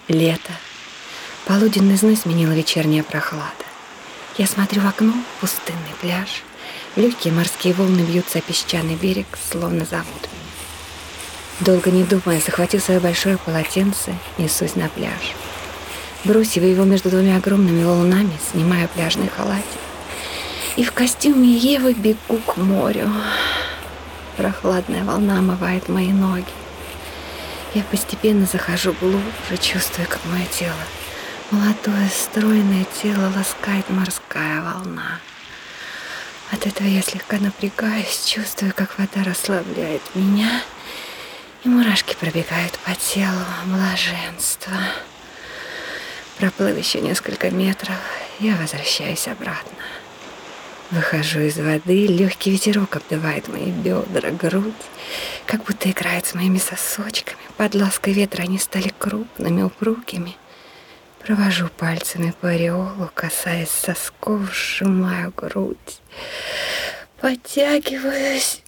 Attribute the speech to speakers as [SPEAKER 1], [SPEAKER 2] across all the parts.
[SPEAKER 1] Лето. Полуденный зной сменила вечерняя прохлада. Я смотрю в окно, пустынный пляж. Легкие морские волны бьются о песчаный берег, словно зовут меня. Долго не думая, захватив свое большое полотенце, несусь на пляж. Бросив его между двумя огромными волнами, снимаю пляжный халатик и в костюме Евы бегу к морю. Прохладная волна омывает мои ноги. Я постепенно захожу глубже, чувствую, как мое тело, молодое, стройное тело, ласкает морская волна. От этого я слегка напрягаюсь, чувствую, как вода расслабляет меня, и мурашки пробегают по телу, блаженство. Проплыв еще несколько метров, я возвращаюсь обратно. Выхожу из воды, легкий ветерок обдувает мои бедра, грудь, как будто играет с моими сосочками. Под лаской ветра они стали крупными, упругими. Провожу пальцами по ореолу, касаясь сосков, сжимаю грудь. Подтягиваюсь.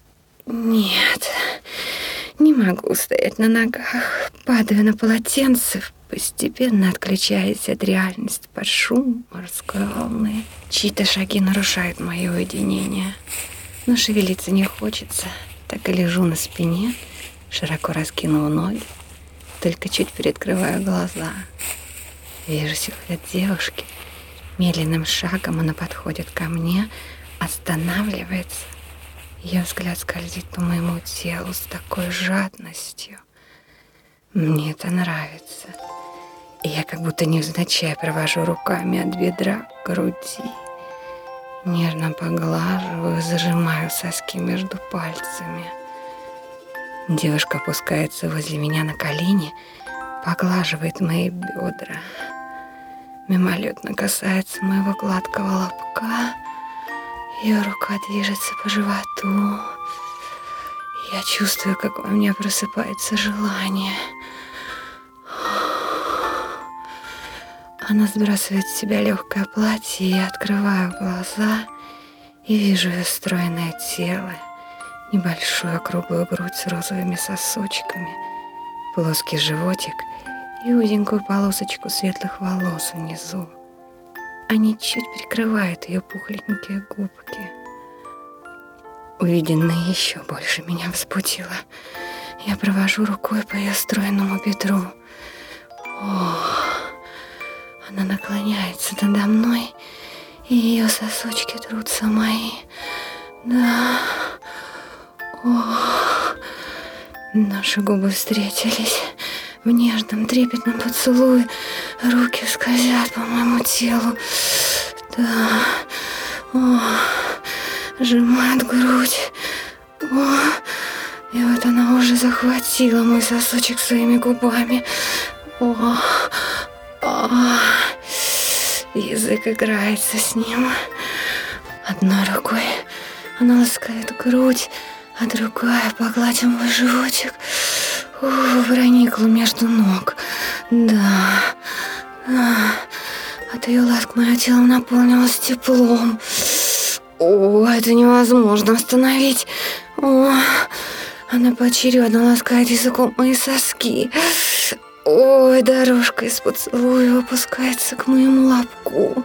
[SPEAKER 1] Нет, не могу стоять на ногах. Падаю на полотенце, постепенно отключаясь от реальности под шум морской волны. Чьи-то шаги нарушают мое уединение. Но шевелиться не хочется. Так и лежу на спине, широко раскинув ноги, только чуть приоткрываю глаза. Вижу силуэт девушки. Медленным шагом она подходит ко мне, останавливается. Ее взгляд скользит по моему телу с такой жадностью. Мне это нравится. И я как будто невзначай провожу руками от бедра к груди. Нежно поглаживаю, зажимаю соски между пальцами. Девушка опускается возле меня на колени, поглаживает мои бедра. Мимолетно касается моего гладкого лобка. Ее рука движется по животу. Я чувствую, как во мне просыпается желание. Она сбрасывает с себя легкое платье, и я открываю глаза и вижу ее стройное тело, небольшую округлую грудь с розовыми сосочками, плоский животик и узенькую полосочку светлых волос внизу. Они чуть прикрывают ее пухленькие губки. Увиденное еще больше меня возбудило. Я провожу рукой по ее стройному бедру. Она наклоняется надо мной, и ее сосочки трутся мои. Да. Наши губы встретились в нежном, трепетном поцелуе. Руки скользят по моему телу. Да. Сжимает грудь. И вот она уже захватила мой сосочек своими губами. Язык играется с ним. Одной рукой она ласкает грудь, а другая погладила мой животик. Проникла между ног. Да. От ее ласк мое тело наполнилось теплом. Это невозможно остановить. Она поочередно ласкает языком мои соски. Дорожка из поцелуя опускается к моему лобку.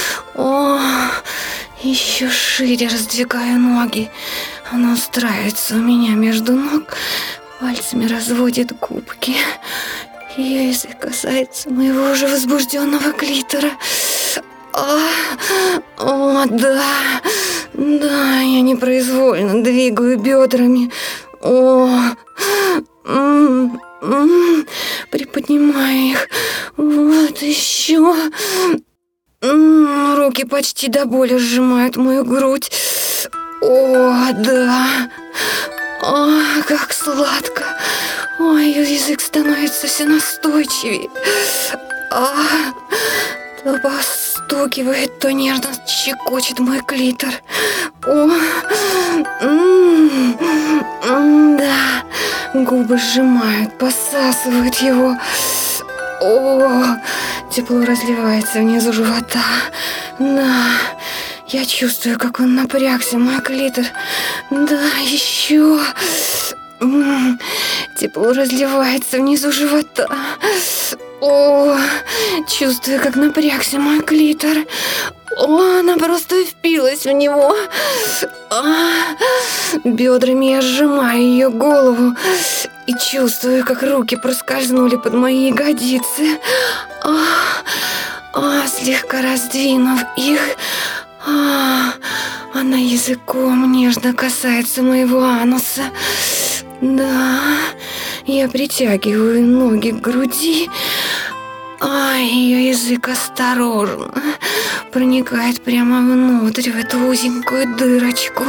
[SPEAKER 1] Еще шире раздвигаю ноги. Она устраивается у меня между ног, пальцами разводит губки. Ее язык касается моего уже возбужденного клитора. Да, я непроизвольно двигаю бедрами. Приподнимаю их. Вот еще. Руки почти до боли сжимают мою грудь. Да. Как сладко. Ее язык становится все настойчивее. То постукивает, то нежно щекочет мой клитор. Да. Губы сжимают, посасывают его. Тепло разливается внизу живота. Да. Я чувствую, как он напрягся, мой клитор. Да, еще. Тепло разливается внизу живота. О, чувствую, как напрягся мой клитор. О, она просто впилась в него. Бедрами я сжимаю ее голову и чувствую, как руки проскользнули под мои ягодицы. Слегка раздвинув их, она языком нежно касается моего ануса. Да, я притягиваю ноги к груди, ее язык осторожно проникает прямо внутрь, в эту узенькую дырочку.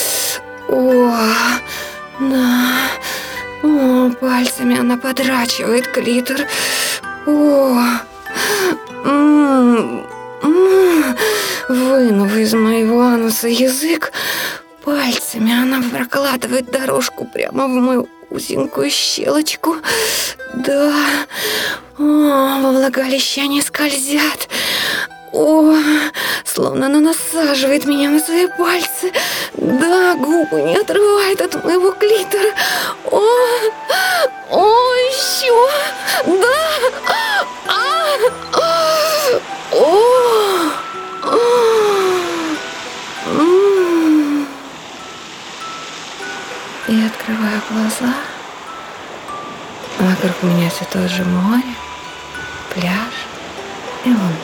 [SPEAKER 1] Пальцами она подрачивает клитор. Вынув из моего ануса язык, пальцами она прокладывает дорожку прямо в мою узенькую щелочку. Да, во влагалище они скользят. Словно она насаживает меня на свои пальцы. Да, губы не отрывает от моего клитора. Еще. Да. Я открываю глаза. Вокруг меня все тот же море, пляж и луна.